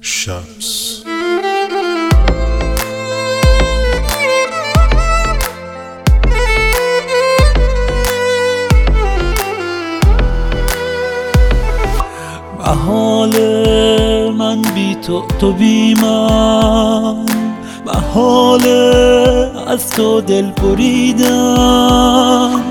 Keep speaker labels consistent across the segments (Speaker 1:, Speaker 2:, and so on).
Speaker 1: شمس.
Speaker 2: محاله من بی تو بی من، محاله از تو دل بریدن،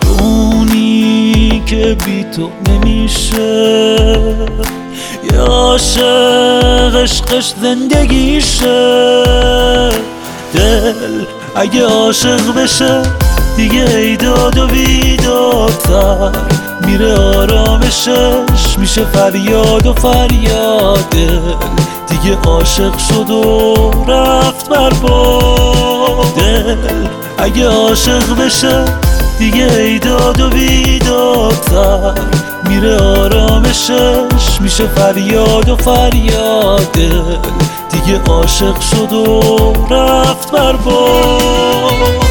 Speaker 2: دونی که بی تو نمیشه، یه عاشق عشقش زندگیشه. دل اگه عاشق بشه دیگه ای داد و بیدادتر، میره آرامشش میشه فریاد و فریاد. دل دیگه عاشق شد و رفت بر باد. دل اگه عاشق بشه دیگه ای داد و بیدادتر، میره آرامشش میشه فریاد و فریاد. دل دیگه عاشق شد و رفت بر باد.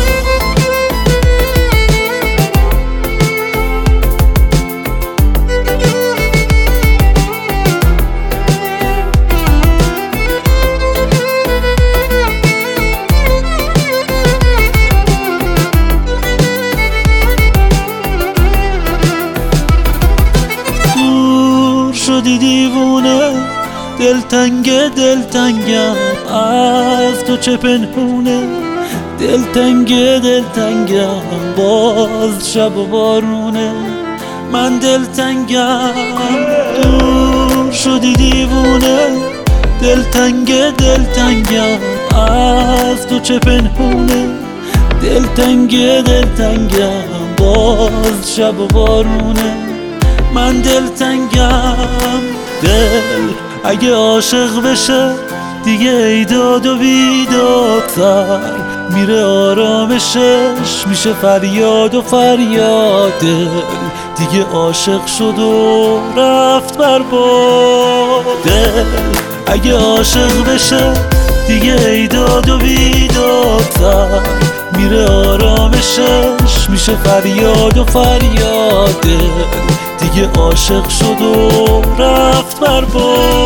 Speaker 2: شدی دیوونه، دلتنگه دلتنگم از تو چه پنهونه، دلتنگه دلتنگم باز شب و بارونه. من دلتنگم دور شدی دیوونه، دلتنگه دلتنگم از تو چه پنهونه، دلتنگه دلتنگم باز شب و بارونه. من دلتنگم. دل اگه عاشق بشه دیگه ای داد و بیدادتر، میره آرامشش میشه فریاد و فریاد. دل دیگه عاشق شد و رفت بر باد. دل اگه عاشق بشه دیگه ای داد و بیدادتر، میره آرامشش میشه فریاد و فریاد. دل دیگه عاشق شد و رفت بر باد.